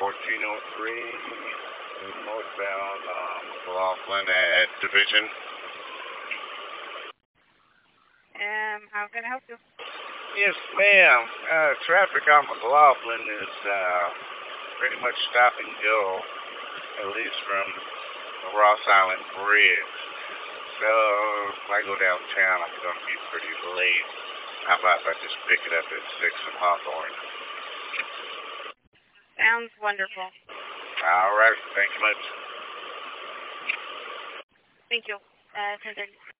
northbound McLaughlin at Division. How can I help you? Yes, ma'am. Traffic on McLaughlin is pretty much stop and go, at least from the Ross Island Bridge. So if I go downtown, I'm going to be pretty late. How about if I just pick it up at 6 in Hawthorne? Sounds wonderful. All right. Thank you much. Thank you. 10:30.